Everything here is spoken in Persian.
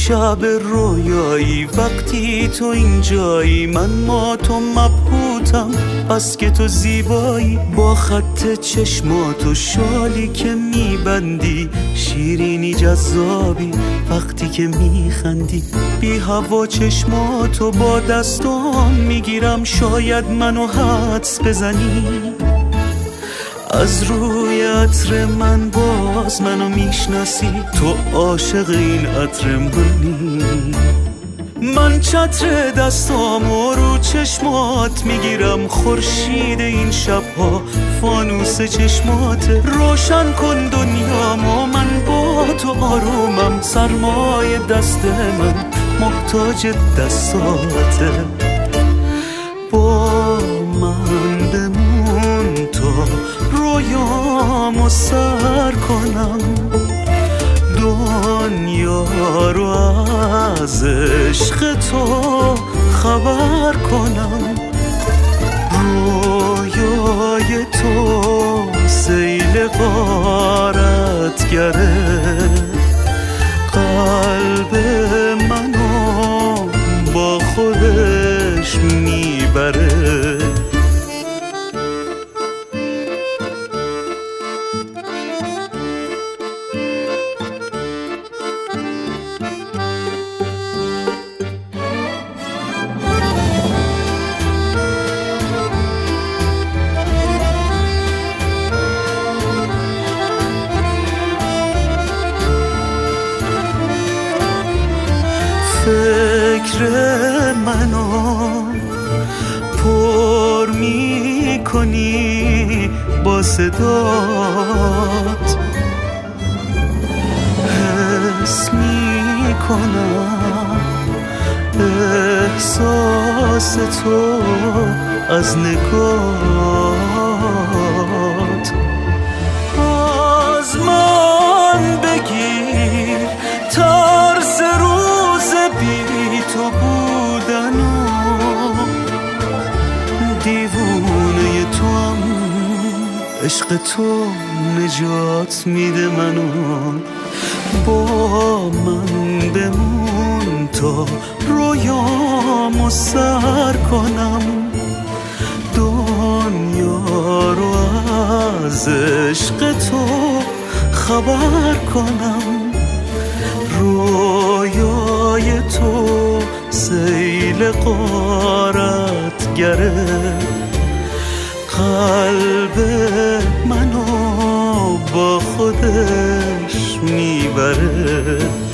شب رویایی وقتی تو اینجایی، من ما تو مبهوتم بس که تو زیبایی، با خط چشمات و شالی که میبندی، شیرینی جذابی وقتی که میخندی، بی هوا چشماتو با دستام میگیرم، شاید منو حدس بزنی، از روی عطر من باز منو میشناسی، تو عاشق این عطر منی، من چتر دستامو رو چشمات میگیرم، خورشید این شبها فانوس چشمات، روشن کن دنیامو من با تو آرومم، سرمای دست من محتاج دستاته، با من بمون تا رویامو سر کنم، دنیا رو از عشق تو خبر کنم، رویای تو سیل غارت گره، قلب منو با خودش میبره، فکر منو پر میکنی با صدات، حس میکنم احساس تو از نگات، از من بگیر ترس روز بی تو بودنو، دیوونه تو هم عشق تو نجات میده منو، با من بمون تا رویامو سر کنم، دنیا رو از عشق تو خبر کنم، رویای تو سیل غارت گره، قلب منو با خودش میبره.